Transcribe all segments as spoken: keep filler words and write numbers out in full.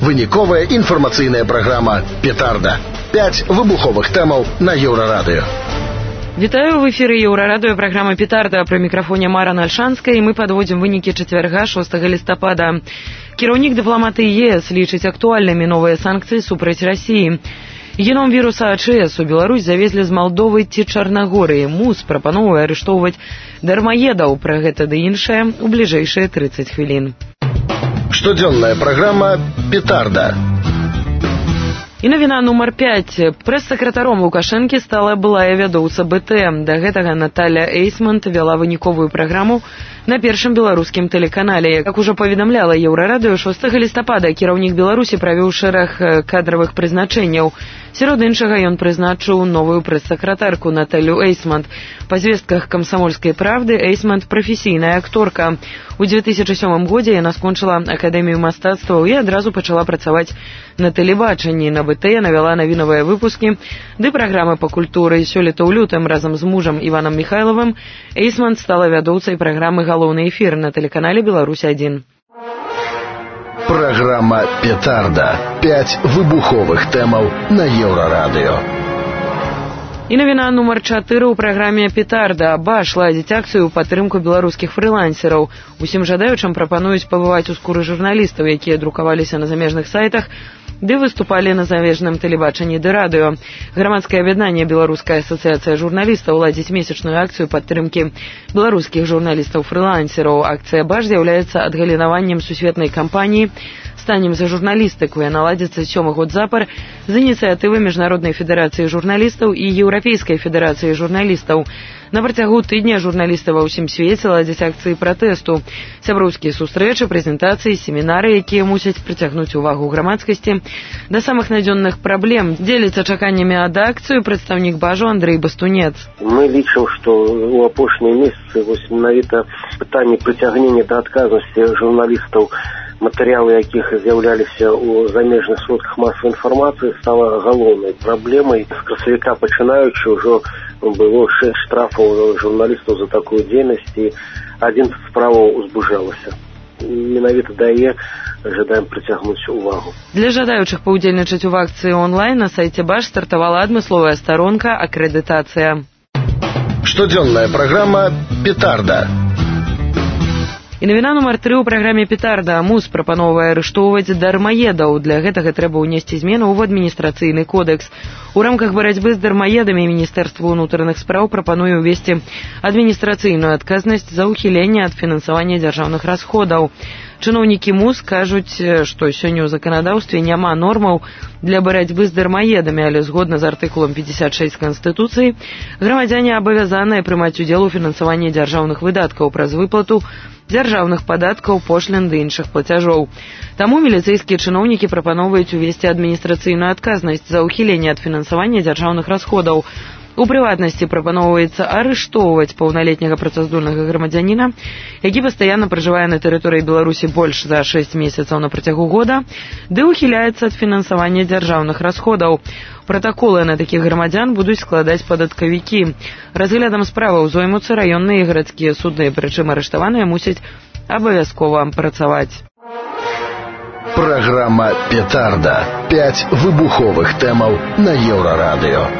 Выніковая інфармацыйная праграма «Петарда». Пяць выбуховых тэмаў на Еўрарадыё. Вітаю, в эфіры Еўрарадыё, праграма «Петарда», пры мікрафоне Мара Нальшанская, і мы падводзім вынікі чацвярга шостага лістапада. Кіраўнік дыпламатыі ЕС лічыць актуальнымі новыя санкцыі супраць Расіі. Геном віруса АЧС у Беларусь завезлі з Малдовы ці Чарнагорыі. МУС прапановвае арыштоўваць дармаедаў. Пра гэта ды іншае у бліжэйшыя трыццаць хвілін. Штодзённая праграма «Петарда». І навіна нумар пяць. Прэс-сакратаром Лукашэнкі стала былая вядоўца БТ. Да гэтага Наталя Эйсмонт вяла выніковую праграму на першым беларускім тэлеканале. Як ужо паведамляла Еўрарадыё, шостага лістапада кіраўнік Беларусі правёў шэраг кадравых прызначэнняў. Сярод іншага ён прызначыў новую прэс-сакратарку Наталю Эйсмонт. Па звестках «Камсамольскай правды» Эйсмонт прафесійная акторка. У дзве тысячы сёмым годзе яна скончыла Акадэмію мастацтваў і адразу пачала працаваць на тэлебачанні. На БТ яна вяла навінавыя выпускі ды праграмы па культуры. Сёлета ў лютым разам з мужам Іванам Міхайлавым Эйсмонт стала вядоўцай праграмы «Галоўны эфір» на тэлеканале «Беларусь адзін». Праграма «Петарда». Пяць выбуховых тэмаў на Еўрарадыё. І навіна нумар чатыры ў праграме «Петарда». БАШ ладзіць акцыю ў падтрымку беларускіх фрылансераў. Усім жадаючым прапануюць пабываць у скуры журналістаў, якія друкаваліся на замежных сайтах, ды выступалі на замежным тэлебачанні ды радыё. Грамадскае аб'яднанне «Беларуская асацыяцыя журналістаў» ладзіць месячную акцыю падтрымкі беларускіх журналістаў-фрылансераў. Акцыя «БАШ» з'яўляецца адгалінаваннем сусветнай кампаніі «Станем за журналістыку». Яна ладзіцца сёмы год запар з ініцыятывы Міжнароднай федэрацыі журналістаў і Еўрапейскай федэрацыі журналістаў. На працягу тыдня журналісты ва ўсім свеце ладзяць акцыі пратэсту. Сяброўскія сустрэчы, прэзентацыі, семінары, якія мусяць прыцягнуць увагу грамадскасці да самых надзённых праблем. Дзеліцца чаканнямі ад акцыю прадстаўнік БАЖу Андрэй Бастунец. Мы лічым, што у апошнія месяцы вось менавіта пытанне прыцягнення да адказнасці журналістаў, матэрыялы якіх з'яўляліся ў замежных сродках масавай інфармацыі, стала галоўнай праблемай. З красавіка пачынаючы ўжо было шэсць штрафаў журналістаў за такую дзейнасць, і адзін справаў узбужалася. Менавіта да яе жадаем прыцягнуць увагу. Для жадаючых паўдзельнічаць у акцыі онлайн на сайце БАШ стартавала адмысловая старонка «Акрэдытацыя». Штодзённая праграма «Петарда». І навіна нумар тры ў праграме «Петарда». МУС прапановвае арыштоўваць дармаедаў. Для гэтага трэба ўнесці змену ў адміністрацыйны кодекс. У рамках барацьбы з дармаедамі Міністэрства ўнутраных спраў прапануе ўвесці адміністрацыйную адказнасць за ўхіленне ад фінансавання дзяржаўных расходаў. Чыноўнікі МУС кажуць, што сёння ў заканадаўстве няма нормаў для барацьбы з дармаедамі, але згодна з артыкулам пятьдесят шесть Канстытуцыі грамадзяне абавязаныя прымаць удзел у фінансаванні дзяржаўных выдаткаў праз выплату дзяржаўных падаткаў, пошлін ды іншых плацяжоў. Таму міліцэйскія чыноўнікі прапаноўваюць увесці адміністрацыйную адказнасць за ўхіленне ад фінансавання дзяржаўных расходаў. У прыватнасці прапаноўваецца арыштоўваць паўналетняга працаздольнага грамадзяніна, які пастаянна пражывае на тэрыторыі Беларусі больш за шэсць месяцаў на працягу года, ды ўхіляецца ад фінансавання дзяржаўных расходаў. Пратаколы на такіх грамадзян будуць складаць падаткавікі. Разглядам справаў зоймуцца раённыя і гарадскія суды, прычым арыштаваныя мусяць абавязкова працаваць. Праграма «Петарда». Пяць выбуховых тэмаў на Еўрарадыё.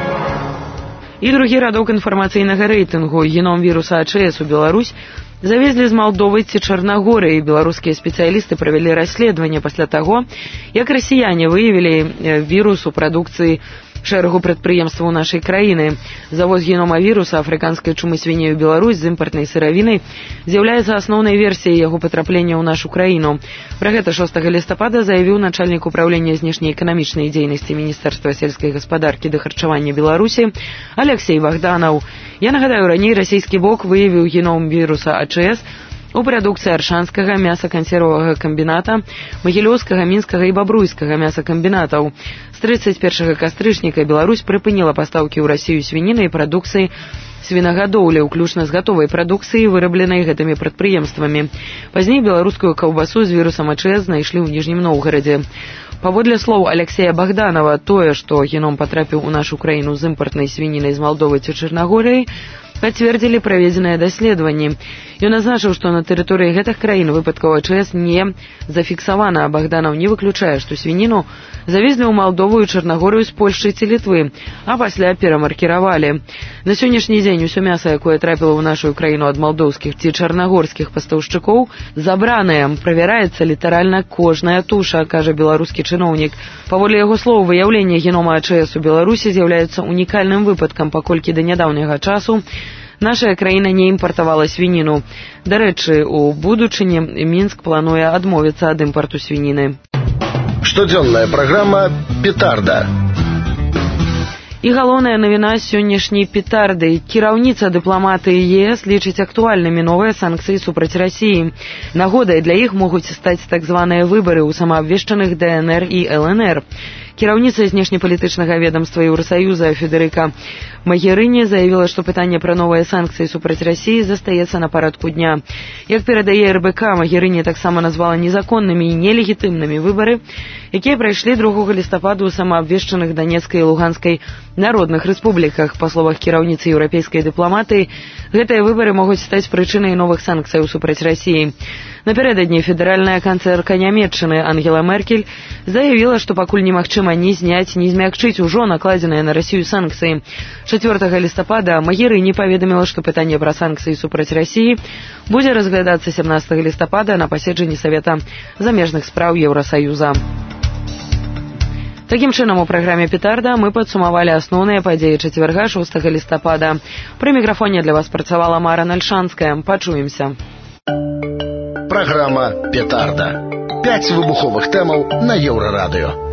І другі радок інфармацыйнага рэйтынгу. Геном віруса АЧС у Беларусь завезлі з Малдовы ці Чарнагорыі. Беларускія спецыялісты правялі расследаванне пасля таго, як расіяне выявілі вірус у прадукцыі шэрагу прадпрыемстваў нашай краіны. Завоз генома віруса афрыканскай чумы свіней у Беларусь з імпартнай сыравінай з'яўляецца асноўнай версіяй яго патраплення ў нашу краіну. Пра гэта шостага лістапада заявіў начальнік управлення знешнеэканамічнай дзейнасці Міністэрства сельскай гаспадаркі ды харчавання Беларусі Алексей Вахданаў. Я нагадаю, раней расійскі бок выявіў геном віруса АЧС у прадукцыі аршанскага мясакансервавага камбіната, магілёўскага, мінскага і бабруйскага мясакамбінатаў. З трыццаць першага кастрычніка Беларусь прыпыніла пастаўкі ў Расію свініны і прадукцыі свінагадоўля, уключна з гатовай прадукцыі, вырабленай гэтымі прадпрыемствамі. Пазней беларускую каўбасу з вірусам АЧС знайшлі ў Ніжнім Новгарадзе. Паводле слоў Алексея Богданова, тое, што геном патрапіў у нашу краіну з імпартнай свінінай з Малдовы ці Чарнагорыі, пацвердзілі праведзеныя даследаванні. Ён азначыў, што на тэрыторыі гэтых краін выпадкаў АЧС не зафіксавана. Богданов не выключае, што свініну завезлі ў Малдову і Чарнагорыю з Польшчы ці Літвы, а пасля перамаркіравалі. На сённяшні дзень усё мяса, якое трапіла ў нашу краіну ад малдоўскіх ці чарнагорскіх пастаўшчыкоў, забранае. Правяраецца літаральна кожная туша, кажа беларускі чыноўнік. Паводле яго слоў, выяўленне генома АЧС у Беларусі з'яўляецца унікальным выпадкам, паколькі да нядаўняга часу наша краіна не імпартавала свініну. Дарэчы, у будучыні Мінск плануе адмовіцца ад імпарту свініны. Штодзённая праграма «Петарда». І галоўная навіна сённяшняй петарды. Кіраўніца дыпламатыі ЕС лічыць актуальнымі новыя санкцыі супраць Расіі. Нагодай для іх могуць стаць так званыя выбары ў самаабвешчаных ДНР і ЛНР. Кіраўніца знешнепалітычнага ведомства Еўрасаюза Федэрыка Магерыні заявіла, што пытанне пра новыя санкцыі супраць Расіі застаецца на парадку дня. Як перадае РБК, Магерыні таксама назвала незаконнымі і нелегітымнымі выбары, якія прайшлі другога лістапада ў самаабвешчаных Данецкай і Луганскай народных рэспубліках. Па словах кіраўніцы еўрапейскай дыпламатыі, гэтыя выбары могуць стаць прычынай новых санкцыяў супраць Расіі. Напярэдадні федэральная канцлерка Нямецчыны Ангела Меркель заявіла, што пакуль немагчыма ні зняць, ні змякчыць ужо накладзеныя на Расію санкцыі. чацвёртага лістапада Магерыні паведаміла, што пытанне пра санкцыі супраць Расіі будзе разглядацца сямнаццатага лістапада на паседжанні Савета замежных спраў Еўрасаюза. Такім чынам, у праграме «Петарда» мы падсумавалі асноўныя падзеі чацвярга шостага лістапада. Пры мікрафоне для вас працавала Мара Нальшанская. Пачуемся. Праграма «Петарда». Пяць выбуховых тэмаў на Еўрарадыё.